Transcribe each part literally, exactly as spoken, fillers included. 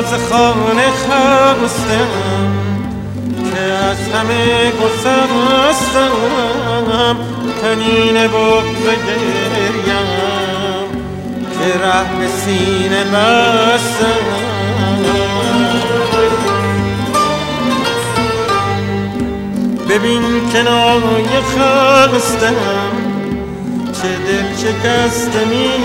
باز خانه خستم که از همه گسستم، تنین بغض گریم که ره به سینه بستم. ببین کنایه خستم چه دل شکسته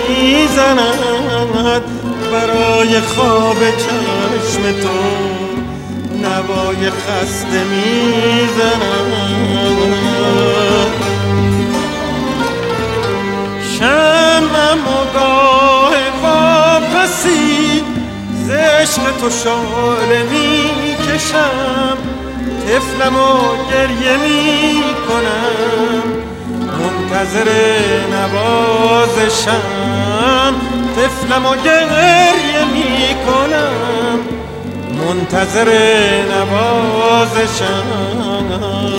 میزند، برای خواب چشم تو نوای خسته میزند. شمعم و گاه واپسی ز عشق تو شعله میکشم، طفلم و گریه میکنم منتظر نوازشم. طفلم و گریه میکنم منتظر نوازشم.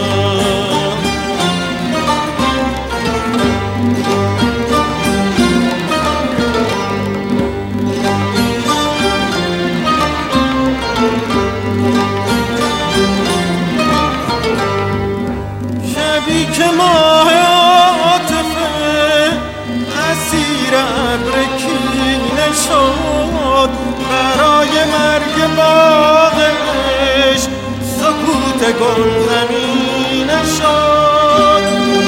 شبی که ماه عاطفه اسیر ابر کینه شد، برای مرگ باغ عشق سکوت گل زمینه شد.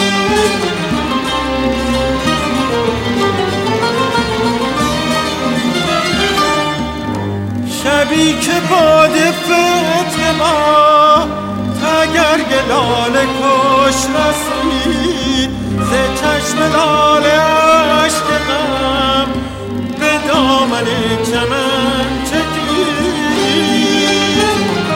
شبی که باد فتح ما تگرگ لاله کش رسید، ز چشم لاله اشک غم به دامن چمن چکید.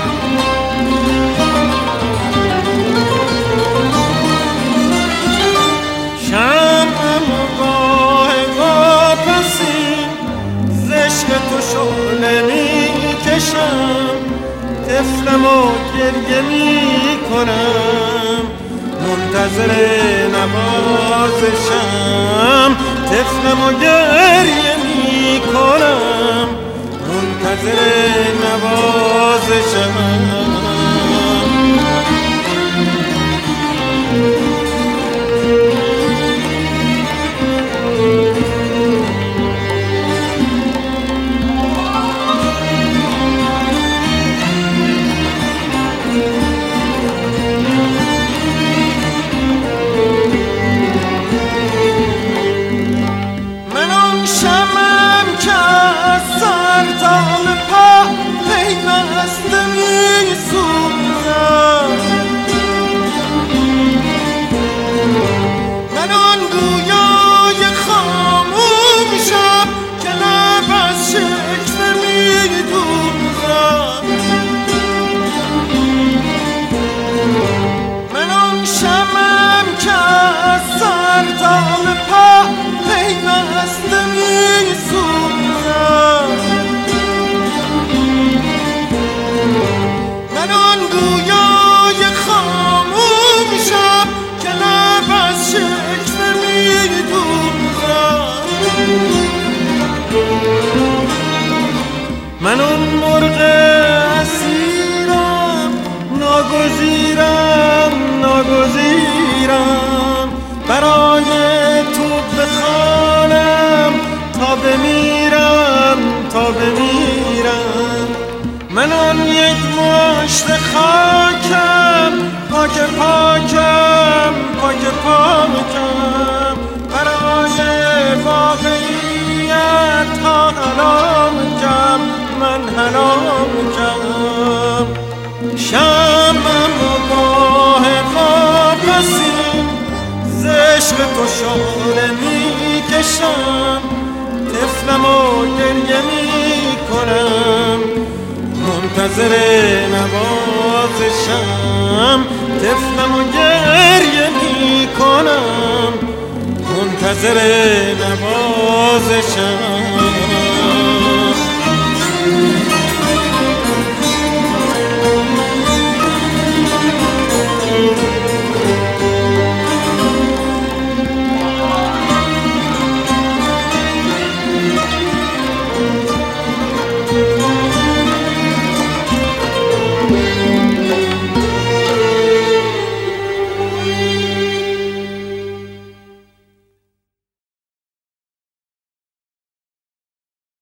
شمعم و گاه واپسی ز عشق تو شعله میکشم، طفلم و گریه میکنم منتظر نوازشم. طفلم و گریه میکنم منتظر نوازشم. من اون مرغ اسیرم، ناگزیرم ناگزیرم، برای تو بخوانم تا بمیرم تا بمیرم. من اون یک مشت خاکم، پاک پاکم پاک پاکم، برای واقعیت تا حلام کم من حلام کم. شمعم و گاه واپسی ز عشق تو شعله میکشم، طفلم و گریه میکنم منتظر نوازشم. طفلم و گریه میکنم منتظر نوازشم.